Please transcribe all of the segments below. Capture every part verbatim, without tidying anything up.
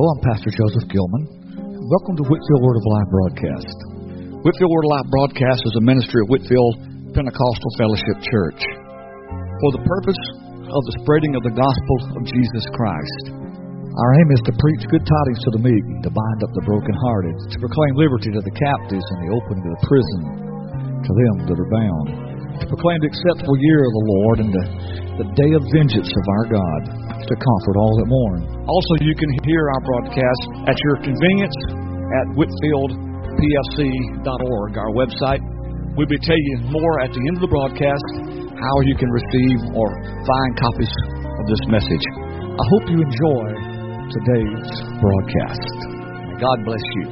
I'm Pastor Joseph Gilman. Welcome to Whitfield Word of Life broadcast. Whitfield Word of Life broadcast is a ministry of Whitfield Pentecostal Fellowship Church for the purpose of the spreading of the gospel of Jesus Christ. Our aim is to preach good tidings to the meek, to bind up the brokenhearted, to proclaim liberty to the captives and the opening of the prison to them that are bound, to proclaim the acceptable year of the Lord and the, the day of vengeance of our God, to comfort all that mourn. Also, you can hear our broadcast at your convenience at whitfield p f c dot org, our website. We'll be telling you more at the end of the broadcast how you can receive or find copies of this message. I hope you enjoy today's broadcast. May God bless you.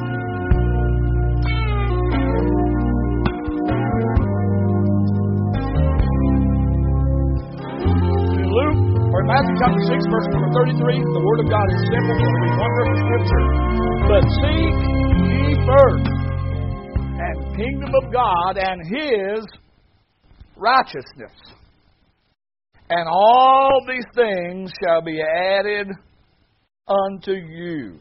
Matthew chapter six, verse number thirty-three, the Word of God is simple, but we wonder the Scripture. But seek ye first and the kingdom of God and His righteousness, and all these things shall be added unto you.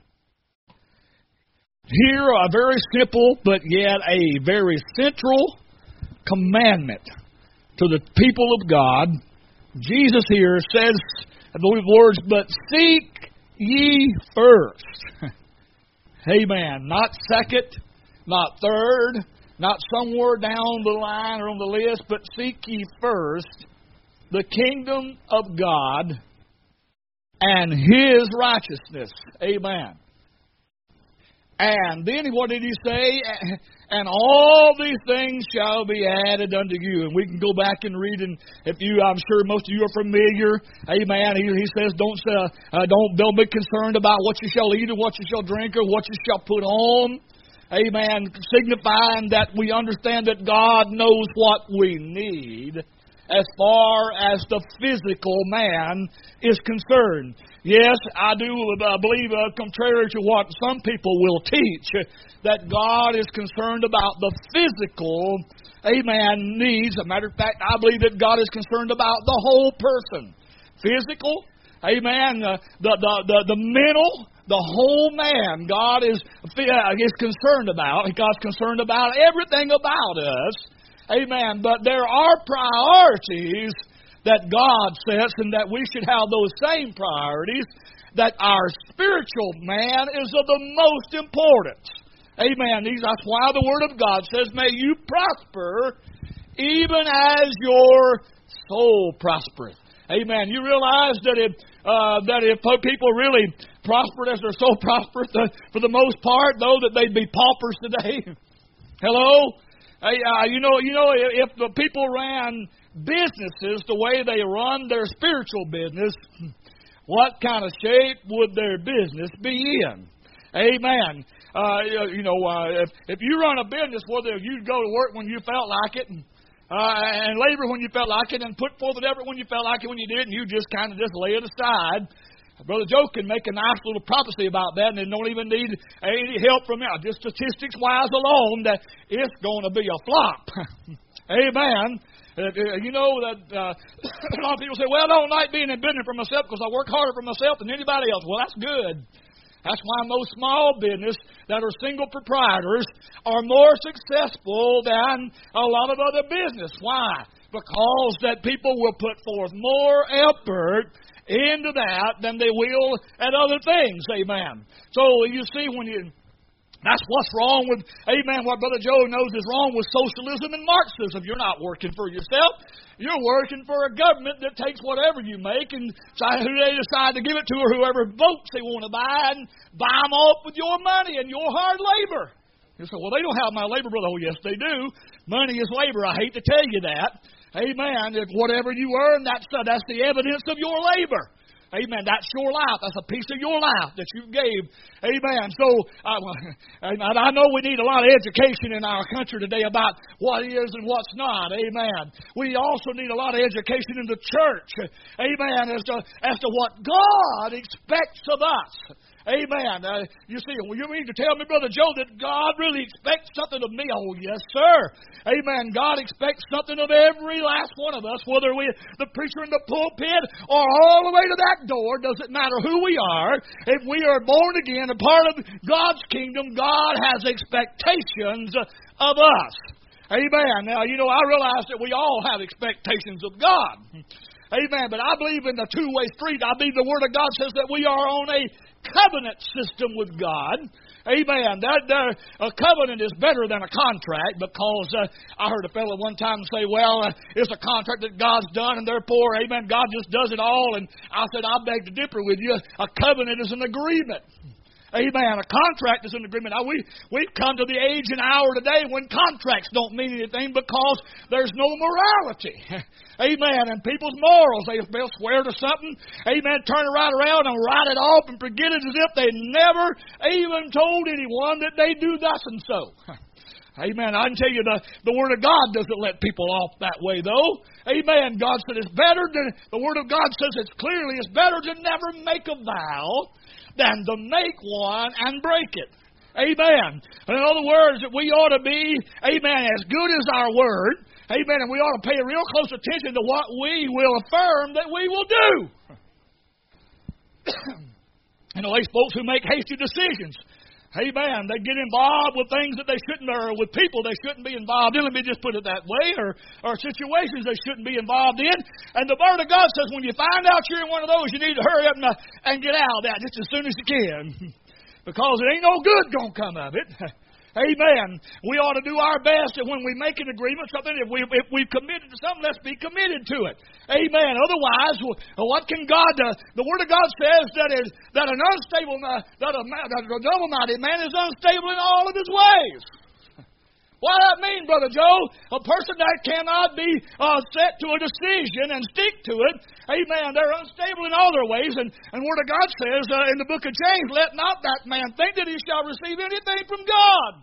Here, a very simple, but yet a very central commandment to the people of God. Jesus here says the words, but seek ye first. Amen. Not second, not third, not somewhere down the line or on the list, but seek ye first the kingdom of God and His righteousness. Amen. And then what did He say? And all these things shall be added unto you. And we can go back and read, and if you, I'm sure most of you are familiar. Amen. He, he says, don't uh, uh, don't don't be concerned about what you shall eat or what you shall drink or what you shall put on. Amen. Signifying that we understand that God knows what we need as far as the physical man is concerned. Yes, I do uh, believe, uh, contrary to what some people will teach, uh, that God is concerned about the physical, amen, needs. As a matter of fact, I believe that God is concerned about the whole person. Physical, amen, uh, the, the, the, the mental, the whole man, God is, uh, is concerned about. God's concerned about everything about us, amen. But there are priorities that God sets, and that we should have those same priorities, that our spiritual man is of the most importance. Amen. That's why the Word of God says, may you prosper even as your soul prospereth. Amen. You realize that if, uh, that if people really prospered as their soul prospereth, uh, for the most part, though, that they'd be paupers today. Hello? Hey, uh, you know, you know, if the people ran businesses the way they run their spiritual business, what kind of shape would their business be in? Amen. Uh, you know, uh, if, if you run a business, whether you'd go to work when you felt like it, and, uh, and labor when you felt like it, and put forth an effort when you felt like it when you did, and you just kind of just lay it aside, Brother Joe can make a nice little prophecy about that, and they don't even need any help from me. Just statistics-wise alone, that it's going to be a flop. Amen. Uh, you know that uh, a lot of people say, well, I don't like being in business for myself because I work harder for myself than anybody else. Well, that's good. That's why most small business that are single proprietors are more successful than a lot of other business. Why? Because that people will put forth more effort into that than they will at other things. Amen. So you see, when you... That's what's wrong with, amen, what Brother Joe knows is wrong with socialism and Marxism. You're not working for yourself. You're working for a government that takes whatever you make and who they decide to give it to, or whoever votes they want to buy, and buy them off with your money and your hard labor. You say, well, they don't have my labor, brother. Oh, yes, they do. Money is labor. I hate to tell you that. Amen. If whatever you earn, that's, uh, that's the evidence of your labor. Amen. That's your life. That's a piece of your life that you gave. Amen. So, uh, I know we need a lot of education in our country today about what is and what's not. Amen. We also need a lot of education in the church. Amen. As to, as to what God expects of us. Amen. Uh, you see, well, you mean to tell me, Brother Joe, that God really expects something of me? Oh, yes, sir. Amen. God expects something of every last one of us, whether we the preacher in the pulpit or all the way to that door. Doesn't matter who we are. If we are born again, a part of God's kingdom, God has expectations of us. Amen. Now, you know, I realize that we all have expectations of God. Amen. But I believe in the two-way street. I believe the Word of God says that we are on a covenant system with God. Amen. That, that a covenant is better than a contract, because uh, I heard a fellow one time say, well, uh, it's a contract that God's done, and therefore, amen, God just does it all. And I said, I beg to differ with you. A covenant is an agreement. Amen. A contract is an agreement. Now, we, we've come to the age and hour today when contracts don't mean anything because there's no morality. Amen. And people's morals, they, they'll swear to something, amen, turn it right around and write it off and forget it as if they never even told anyone that they do thus and so. Amen. I can tell you the, the Word of God doesn't let people off that way, though. Amen. God said it's better than, the Word of God says it's clearly, it's better to never make a vow than to make one and break it. Amen. In other words, that we ought to be, amen, as good as our word. Amen. And we ought to pay real close attention to what we will affirm that we will do. You know, these folks who make hasty decisions. Amen. They get involved with things that they shouldn't, or with people they shouldn't be involved in. Let me just put it that way, or, or situations they shouldn't be involved in. And the Word of God says when you find out you're in one of those, you need to hurry up and, uh, and get out of that just as soon as you can. Because it ain't no good going to come of it. Amen. We ought to do our best that when we make an agreement, something, if, we, if we've committed to something, let's be committed to it. Amen. Otherwise, what can God do? The Word of God says that, is, that an unstable, uh, that a, that a double-minded man is unstable in all of his ways. What does that mean, Brother Joe? A person that cannot be uh, set to a decision and stick to it. Amen. They're unstable in all their ways. And the Word of God says uh, in the book of James, let not that man think that he shall receive anything from God.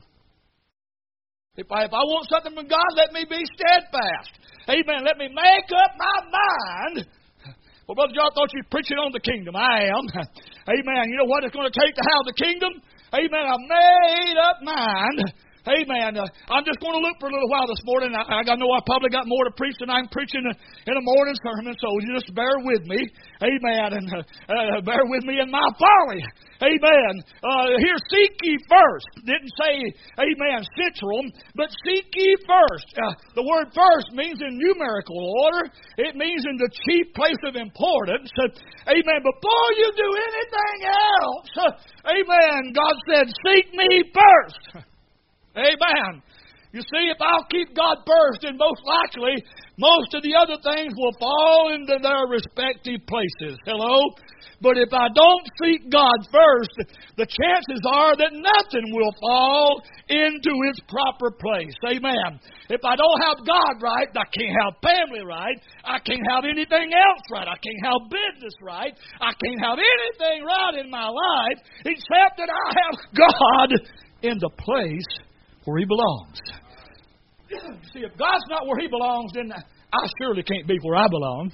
If I, if I want something from God, let me be steadfast. Amen. Let me make up my mind. Well, Brother John, I thought you were preaching on the kingdom. I am. Amen. You know what it's going to take to have the kingdom? Amen. A made up mind. Amen. Uh, I'm just going to look for a little while this morning. I, I know I probably got more to preach than I'm preaching in a morning sermon, so you just bear with me. Amen. And uh, uh, bear with me in my folly. Amen. Uh, here, seek ye first. Didn't say, amen, central, but seek ye first. Uh, the word first means in numerical order. It means in the chief place of importance. Uh, amen. Before you do anything else, uh, amen, God said, seek me first. Amen. You see, if I'll keep God first, then most likely, most of the other things will fall into their respective places. Hello? But if I don't seek God first, the chances are that nothing will fall into its proper place. Amen. If I don't have God right, I can't have family right. I can't have anything else right. I can't have business right. I can't have anything right in my life except that I have God in the place where He belongs. See, if God's not where He belongs, then I surely can't be where I belong.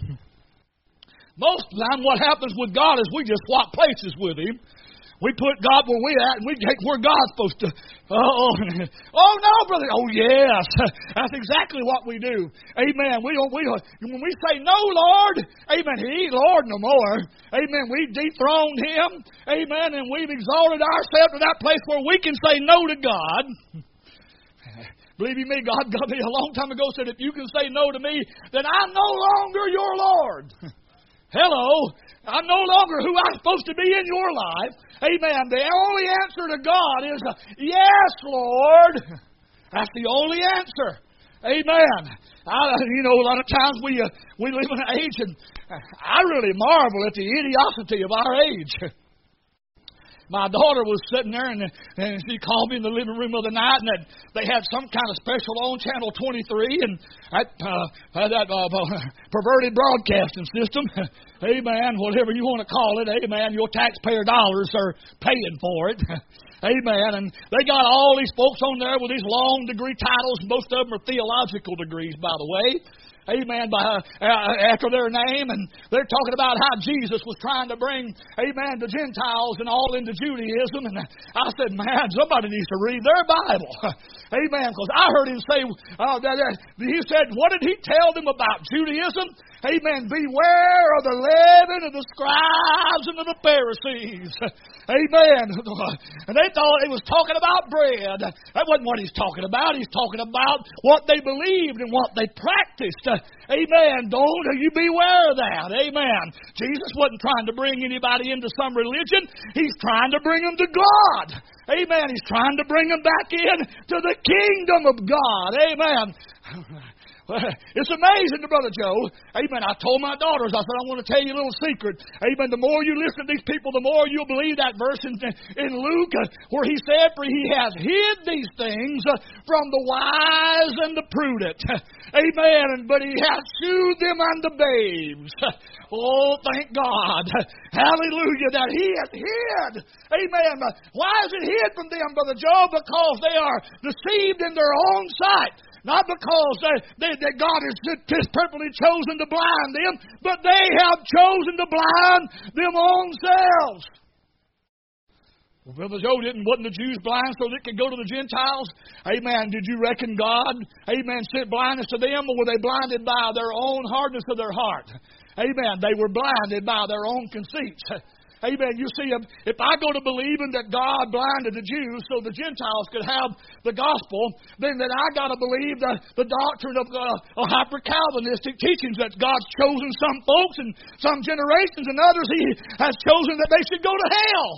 Most of the time, what happens with God is we just swap places with Him. We put God where we're at, and we take where God's supposed to. Oh, oh no, brother. Oh, yes. That's exactly what we do. Amen. We don't. We don't, when we say no, Lord, amen, He ain't Lord no more. Amen. We've dethroned Him. Amen. And we've exalted ourselves to that place where we can say no to God. Believe you me, God got me a long time ago, said, if you can say no to me, then I'm no longer your Lord. Hello. I'm no longer who I'm supposed to be in your life. Amen. The only answer to God is, yes, Lord. That's the only answer. Amen. I, you know, a lot of times we uh, we live in an age, and I really marvel at the idiocy of our age. My daughter was sitting there, and, and she called me in the living room of the night, and they had some kind of special on Channel twenty-three, and that, uh, that uh, perverted broadcasting system. Amen. Whatever you want to call it. Amen. Your taxpayer dollars are paying for it. Amen. And they got all these folks on there with these long degree titles. Most of them are theological degrees, by the way. amen, by, uh, after their name, and they're talking about how Jesus was trying to bring, amen, the Gentiles and all into Judaism. And I said, man, somebody needs to read their Bible. Amen, because I heard him say, uh, that, that, he said, what did he tell them about Judaism? Amen, beware of the leaven of the scribes and of the Pharisees. Amen. And they thought he was talking about bread. That wasn't what he's talking about. He's talking about what they believed and what they practiced. Amen. Don't you beware of that. Amen. Jesus wasn't trying to bring anybody into some religion. He's trying to bring them to God. Amen. He's trying to bring them back in to the kingdom of God. Amen. It's amazing, Brother Joe. Amen. I told my daughters, I said, I want to tell you a little secret. Amen. The more you listen to these people, the more you'll believe that verse in, in Luke uh, where he said, for he has hid these things uh, from the wise and the prudent. Amen. But he hath shewed them unto babes. Oh, thank God. Hallelujah. That he hath hid. Amen. Why is it hid from them, Brother Joe? Because they are deceived in their own sight. Not because they, they, that God has just purposely chosen to blind them, but they have chosen to blind them own selves. Well, Brother Joe, didn't wasn't the Jews blind so they could go to the Gentiles? Amen. Did you reckon God, amen, sent blindness to them, or were they blinded by their own hardness of their heart? Amen. They were blinded by their own conceits. Amen. You see, if I go to believing that God blinded the Jews so the Gentiles could have the gospel, then, then I got to believe the, the doctrine of uh, hyper-Calvinistic teachings that God's chosen some folks and some generations and others He has chosen that they should go to hell.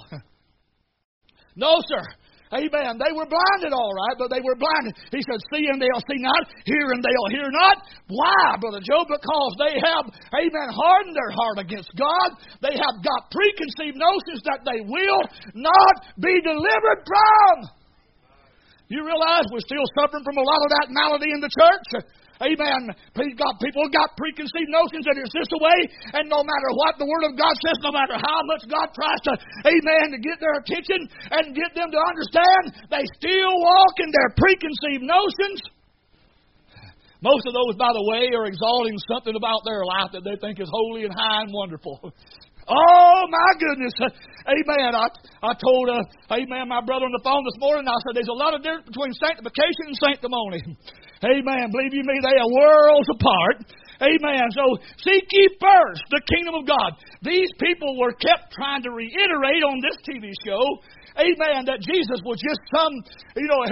No, sir. Amen. They were blinded, all right, but they were blinded. He said, see and they'll see not, hear and they'll hear not. Why, Brother Joe? Because they have, amen, hardened their heart against God. They have got preconceived notions that they will not be delivered from. You realize we're still suffering from a lot of that malady in the church? Amen. People got preconceived notions that it's this way, and no matter what the Word of God says, no matter how much God tries to, amen, to get their attention and get them to understand, they still walk in their preconceived notions. Most of those, by the way, are exalting something about their life that they think is holy and high and wonderful. Oh, my goodness. Amen. I, I told, uh, amen, my brother on the phone this morning, I said, there's a lot of difference between sanctification and sanctimony. Amen. Believe you me, they are worlds apart. Amen. So, seek ye first the kingdom of God. These people were kept trying to reiterate on this T V show, amen, that Jesus was just some, you know,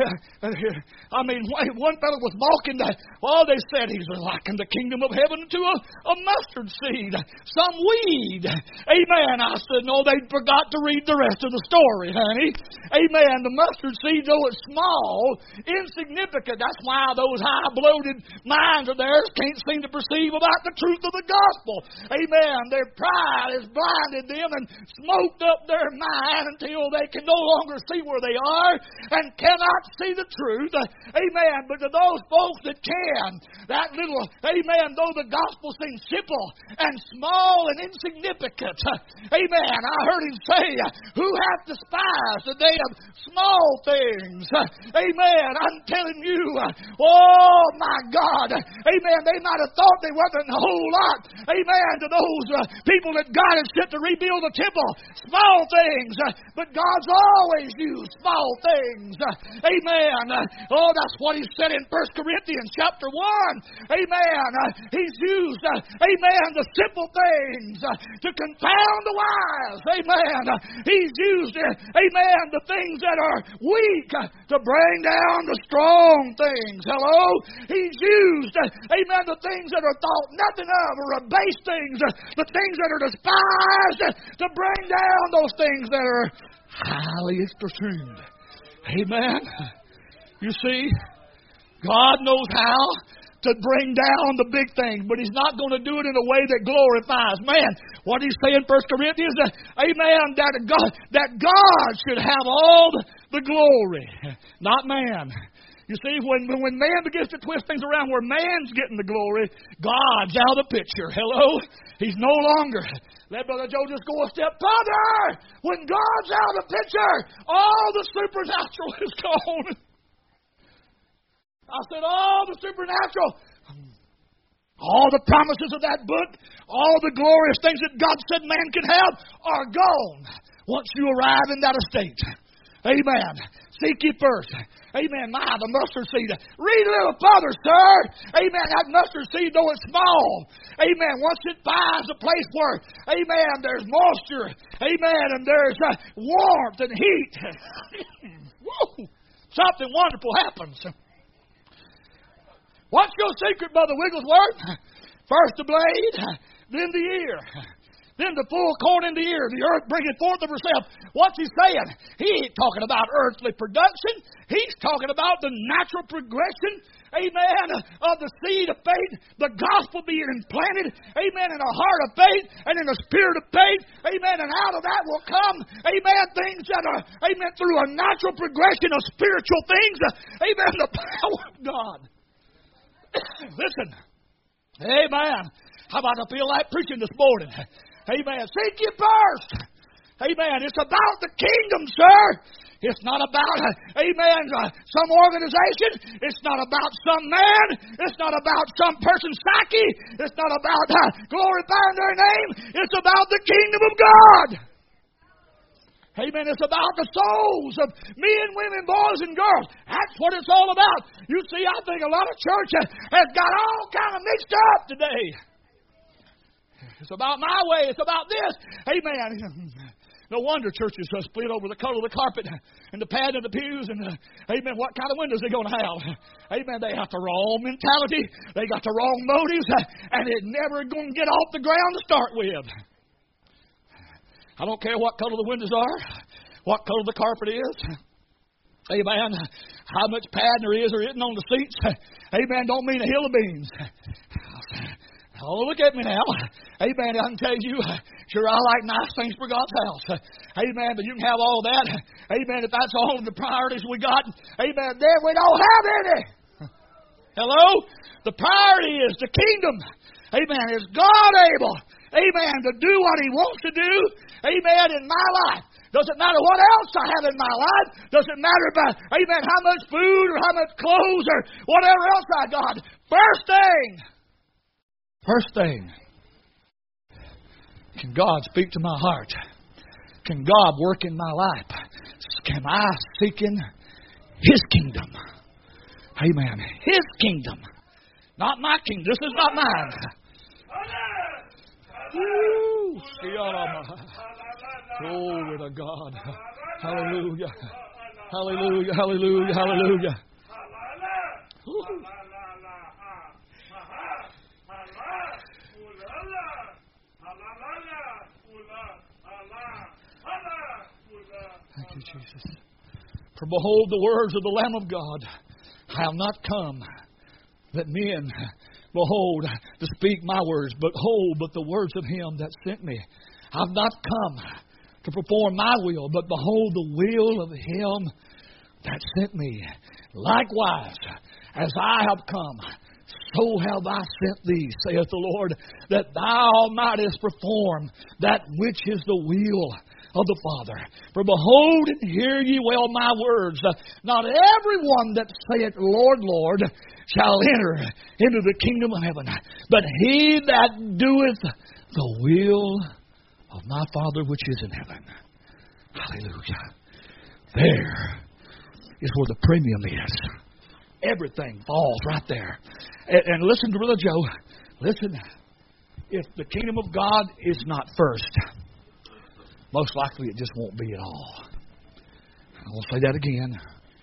I mean, one fellow was mocking that. Well, they said he's likened the kingdom of heaven to a, a mustard seed, some weed. Amen. I said, no, they forgot to read the rest of the story, honey. Amen. The mustard seed, though it's small, insignificant. That's why those high bloated minds of theirs can't seem to perceive about the truth of the gospel. Amen. Their pride has blinded them and smoked up their mind until they can no longer see where they are and cannot see the truth. Amen. But to those folks that can, that little, amen, though the gospel seems simple and small and insignificant, amen, I heard him say, who hath despised the day of small things? Amen. I'm telling you, oh my God, amen, they might have thought they wasn't a whole lot, amen, to those uh, people that God had sent to rebuild the temple. Small things, uh, but God's always used small things. Uh, amen. Uh, oh, that's what he said in First Corinthians chapter one. Amen. Uh, he's used, uh, amen, the simple things uh, to confound the wise. Amen. Uh, he's used, uh, amen, the things that are weak uh, to bring down the strong things. Hello? He's used, uh, amen, the things that are thought nothing of or abase things, uh, the things that are despised uh, to bring down those things that are highly esteemed. Amen. You see, God knows how to bring down the big things, but He's not going to do it in a way that glorifies man. What He's saying in First Corinthians, that, amen, that God, that God should have all the glory, not man. You see, when, when man begins to twist things around where man's getting the glory, God's out of the picture. Hello? He's no longer. Let Brother Joe just go a step further. When God's out of the picture, all the supernatural is gone. I said, all the supernatural. All the promises of that book, all the glorious things that God said man could have are gone once you arrive in that estate. Amen. Seek ye first. Amen. My, the mustard seed. Read a little further, sir. Amen. That mustard seed, though it's small. Amen. Once it finds a place where, amen, there's moisture. Amen. And there's uh, warmth and heat. Woo! Something wonderful happens. What's your secret, Brother Wigglesworth? First the blade, then the ear. Then the full corn in the ear. The earth bringeth forth of herself. What's he saying? He ain't talking about earthly production. He's talking about the natural progression, amen, of the seed of faith, the gospel being implanted, amen, in a heart of faith and in a spirit of faith, amen, and out of that will come, amen, things that are, amen, through a natural progression of spiritual things, amen, the power of God. Listen, amen. How about I feel like preaching this morning? Amen. Seek ye first. Amen. It's about the kingdom, sir. It's not about, amen, uh, some organization. It's not about some man. It's not about some person's psyche. It's not about uh, glorifying their name. It's about the kingdom of God. Amen. It's about the souls of men, women, boys, and girls. That's what it's all about. You see, I think a lot of church has got all kind of mixed up today. It's about my way. It's about this. Amen. No wonder churches are split over the color of the carpet and the pad of the pews and, uh, amen, what kind of windows they're going to have. Amen. They have the wrong mentality. They got the wrong motives, and it never going to get off the ground to start with. I don't care what color the windows are, what color the carpet is. Amen. How much pad there is or isn't on the seats. Amen. Don't mean a hill of beans. Oh, look at me now. Amen. I can tell you, sure, I like nice things for God's house. Amen. But you can have all that. Amen. If that's all of the priorities we got, amen, then we don't have any. Hello? The priority is the kingdom. Amen. Is God able, amen, to do what He wants to do, amen, in my life? Doesn't matter what else I have in my life. Doesn't matter about, amen, how much food or how much clothes or whatever else I got. First thing. First thing, can God speak to my heart? Can God work in my life? Can I seek in His kingdom? Amen. His kingdom. Not my kingdom. This is not mine. Woo. Glory to God. Hallelujah. Hallelujah. Hallelujah. Hallelujah. Ooh. Thank you, Jesus. For behold, the words of the Lamb of God. I have not come that men, behold, to speak my words, but hold, but the words of Him that sent me. I have not come to perform my will, but behold, the will of Him that sent me. Likewise, as I have come, so have I sent thee, saith the Lord, that thou mightest perform that which is the will of the Father. For behold, and hear ye well my words. Not everyone that saith, Lord, Lord, shall enter into the kingdom of heaven, but he that doeth the will of my Father which is in heaven. Hallelujah. There is where the premium is. Everything falls right there. And, and listen to Brother Joe. Listen. If the kingdom of God is not first, most likely it just won't be at all. I will say that again.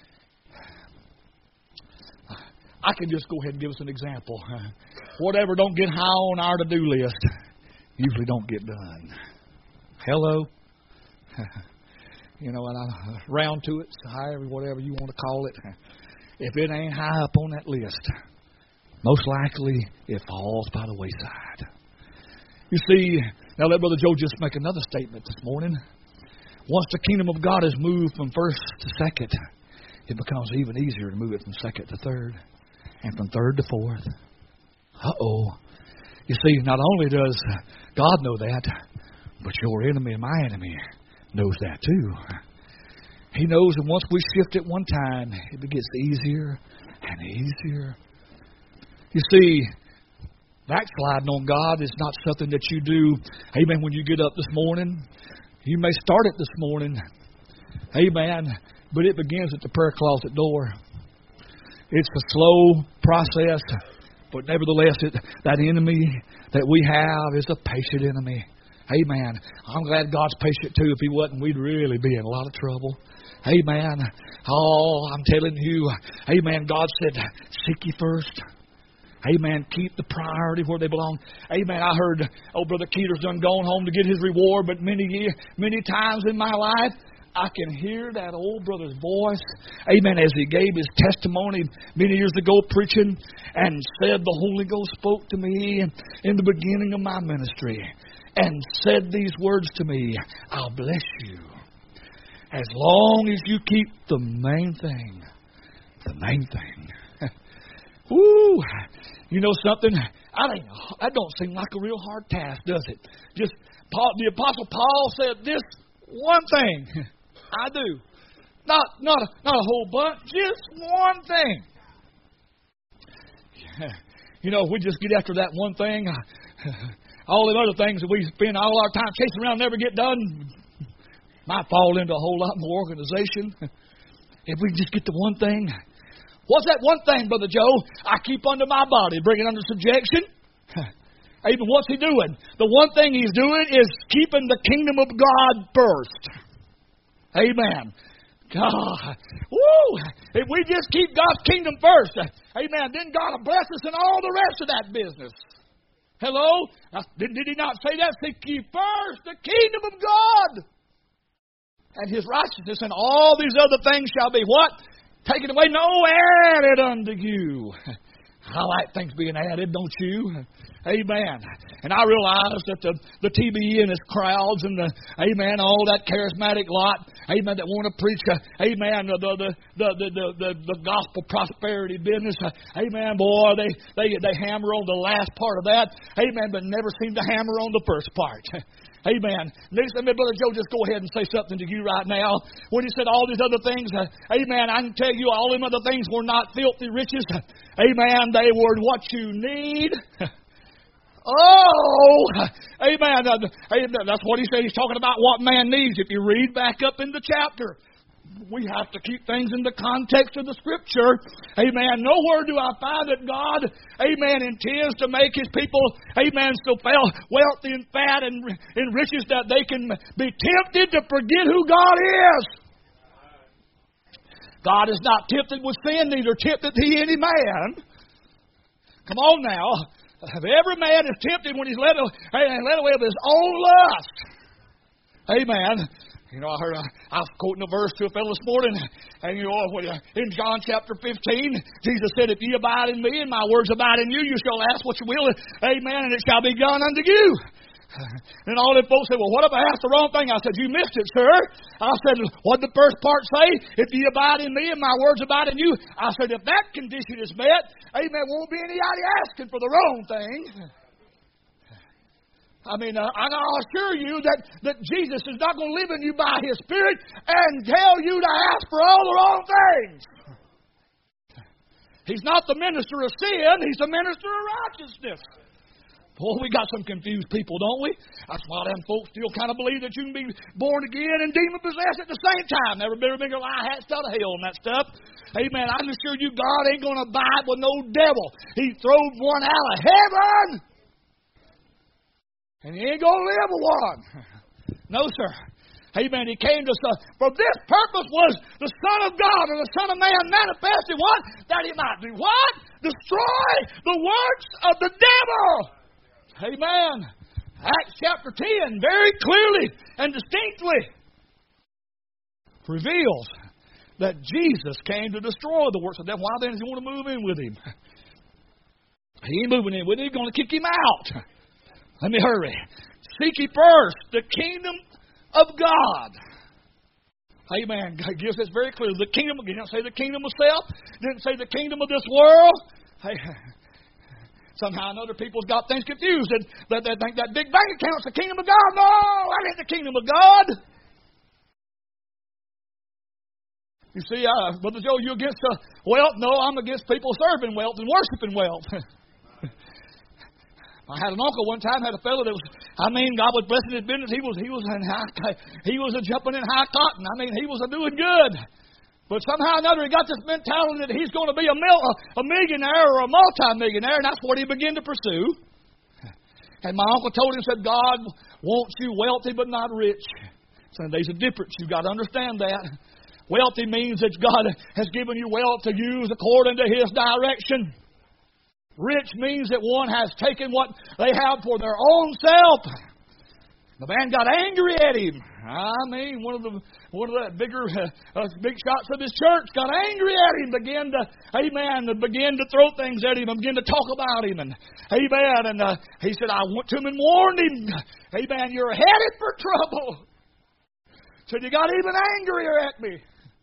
I can just go ahead and give us an example. Whatever don't get high on our to-do list usually don't get done. Hello? You know, and I round to it, however, whatever you want to call it. If it ain't high up on that list, most likely it falls by the wayside. You see, now let Brother Joe just make another statement this morning. Once the kingdom of God is moved from first to second, it becomes even easier to move it from second to third, and from third to fourth. Uh-oh. You see, not only does God know that, but your enemy and my enemy knows that too. He knows that once we shift it one time, it gets easier and easier. You see, Backsliding on God is not something that you do, amen, when you get up this morning. You may start it this morning, amen, but it begins at the prayer closet door. It's a slow process, but nevertheless, it, that enemy that we have is a patient enemy. Amen. I'm glad God's patient too. If He wasn't, we'd really be in a lot of trouble. Amen. Oh, I'm telling you, amen, God said, seek ye first. Amen. Keep the priority where they belong. Amen. I heard, oh, Brother Keeter's done gone home to get his reward, but many years, many times in my life, I can hear that old brother's voice. Amen. As he gave his testimony many years ago preaching and said the Holy Ghost spoke to me in the beginning of my ministry and said these words to me, I'll bless you as long as you keep the main thing. The main thing. Woo! You know something? I think that don't seem like a real hard task, does it? Just Paul, the Apostle Paul said this one thing. I do. Not not a, not a whole bunch, just one thing. Yeah. You know, if we just get after that one thing, all the other things that we spend all our time chasing around never get done, might fall into a whole lot more organization. If we just get the one thing. What's that one thing, Brother Joe? I keep under my body, bring it under subjection. Even what's He doing? The one thing He's doing is keeping the kingdom of God first. Amen. God. Woo! If we just keep God's kingdom first, amen, then God will bless us in all the rest of that business. Hello? Did, did He not say that? Seek ye first the kingdom of God and His righteousness, and all these other things shall be what? Taken away, no, added unto you. I like things being added, don't you? Amen. And I realize that the, the T B N is crowds and the, amen, all that charismatic lot, amen, that want to preach, uh, amen, the the, the, the, the, the, the gospel prosperity business. Uh, amen, boy, they, they, they hammer on the last part of that. Amen, but never seem to hammer on the first part. Amen. Next, let me, Brother Joe, just go ahead and say something to you right now. When he said all these other things, uh, amen, I can tell you all them other things were not filthy riches. Amen. They were what you need. Oh, amen. That's what he said. He's talking about what man needs. If you read back up in the chapter, we have to keep things in the context of the Scripture. Amen. Nowhere do I find that God, amen, intends to make His people, amen, so wealthy and fat and in riches that they can be tempted to forget who God is. God is not tempted with sin, neither tempted He any man. Come on now. Every man is tempted when he's led, led away with his own lust. Amen. You know, I heard, I was quoting a verse to a fellow this morning, and you know, in John chapter fifteen, Jesus said, if ye abide in me and my words abide in you, you shall ask what you will, amen, and it shall be done unto you. And all them folks said, well, what if I asked the wrong thing? I said, you missed it, sir. I said, what did the first part say? If ye abide in me and my words abide in you. I said, if that condition is met, amen, won't be anybody asking for the wrong thing. I mean, uh, and I'll assure you that, that Jesus is not going to live in you by His Spirit and tell you to ask for all the wrong things. He's not the minister of sin. He's the minister of righteousness. Boy, we got some confused people, don't we? That's why them folks still kind of believe that you can be born again and demon-possessed at the same time. Never better bigger lie hatched out of hell and that stuff. Amen. I assure you, God ain't going to abide with no devil. He throwed one out of heaven. And He ain't going to live with one. No, sir. Amen. He came to us. For this purpose was the Son of God or the Son of Man manifested what? That He might do what? Destroy the works of the devil. Amen. Acts chapter ten very clearly and distinctly reveals that Jesus came to destroy the works of the devil. Why then does He want to move in with Him? He ain't moving in with Him. He's going to kick Him out. Let me hurry. Seek ye first the kingdom of God. Amen. God gives us very clear. The kingdom, He didn't say the kingdom of self. Didn't say the kingdom of this world. Hey, somehow or other people's got things confused. And that they think that big bank account's the kingdom of God. No, that ain't the kingdom of God. You see, uh, Brother Joe, you against uh, wealth? No, I'm against people serving wealth and worshiping wealth. I had an uncle one time, had a fellow that was, I mean, God was blessing his business. He was, he was in high, he was a jumping in high cotton. I mean, he was a doing good. But somehow or another, he got this mentality that he's going to be a, mil, a millionaire or a multimillionaire, and that's what he began to pursue. And my uncle told him, said, God wants you wealthy but not rich. So there's a difference. You've got to understand that. Wealthy means that God has given you wealth to use according to His direction. Rich means that one has taken what they have for their own self. The man got angry at him. I mean, one of the one of the bigger uh, uh, big shots of his church got angry at him, began to, amen, began to throw things at him, and began to talk about him, and amen. And uh, he said, I went to him and warned him, amen, you're headed for trouble. Said, you got even angrier at me.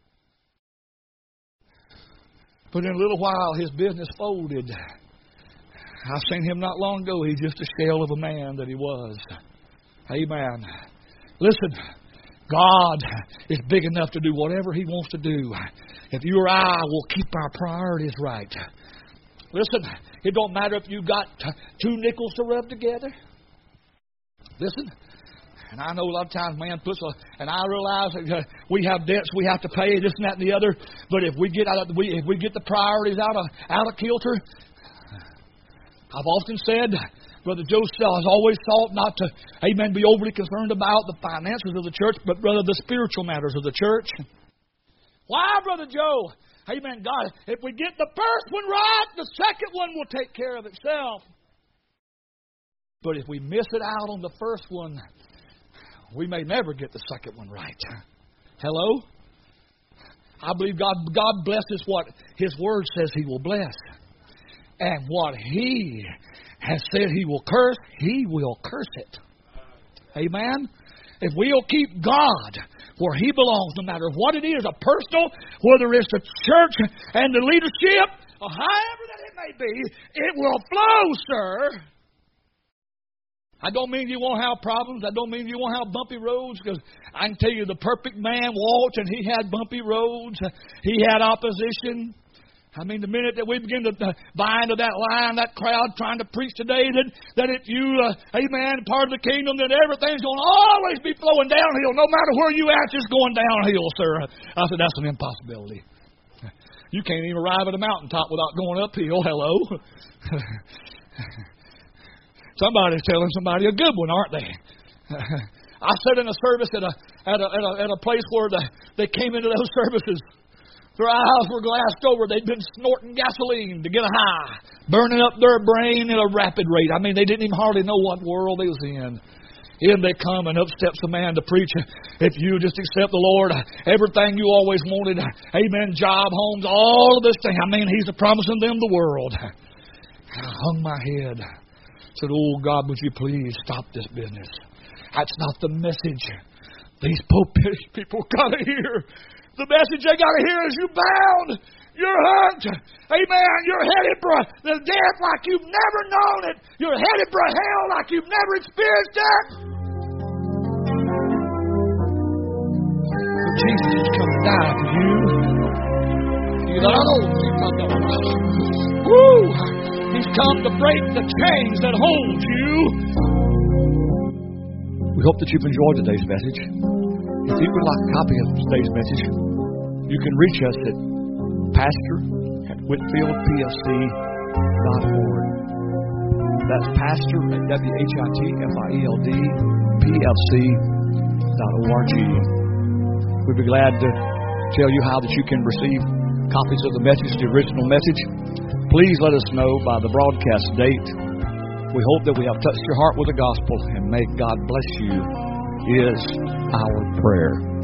But in a little while, his business folded. I seen him not long ago. He's just a shell of a man that he was. Amen. Listen, God is big enough to do whatever He wants to do if you or I will keep our priorities right. Listen, it don't matter if you got two nickels to rub together. Listen, and I know a lot of times man puts a, and I realize that uh, we have debts we have to pay, this and that and the other. But if we get out of we if we get the priorities out of out of kilter. I've often said, Brother Joe has always thought not to, amen, be overly concerned about the finances of the church, but rather the spiritual matters of the church. Why, Brother Joe? Amen, God, if we get the first one right, the second one will take care of itself. But if we miss it out on the first one, we may never get the second one right. Hello? I believe God, God blesses what His Word says He will bless. And what He has said He will curse, He will curse it. Amen? If we'll keep God where He belongs, no matter what it is, a personal, whether it's the church and the leadership, or however that it may be, it will flow, sir. I don't mean you won't have problems. I don't mean you won't have bumpy roads, because I can tell you the perfect man walked and he had bumpy roads. He had opposition. I mean, the minute that we begin to buy into that line, that crowd trying to preach today, that, that if you, uh, amen, part of the kingdom, that everything's going to always be flowing downhill. No matter where you at, it's going downhill, sir. I said, that's an impossibility. You can't even arrive at a mountaintop without going uphill. Hello. Somebody's telling somebody a good one, aren't they? I sat in a service at a at a, at a, at a place where the, they came into those services. Their eyes were glassed over. They'd been snorting gasoline to get a high, burning up their brain at a rapid rate. I mean, they didn't even hardly know what world they was in. In they come, and up steps a man to preach. If you just accept the Lord, everything you always wanted, amen, job, homes, all of this thing. I mean, He's promising them the world. I hung my head. Said, oh, God, would you please stop this business? That's not the message these pulpit people got to hear. The message they got to hear is you're bound, you're hurt, amen, you're headed for the death like you've never known it. You're headed for hell like you've never experienced it. Jesus has come to die for you. You know, He's come to, woo, He's come to break the chains that hold you. We hope that you've enjoyed today's message. If you would like a copy of today's message, you can reach us at pastor at whitfield p f c dot org. That's pastor at w h i t f i e l d p f c dot org. We'd be glad to tell you how that you can receive copies of the message, the original message. Please let us know by the broadcast date. We hope that we have touched your heart with the gospel, and may God bless you is our prayer.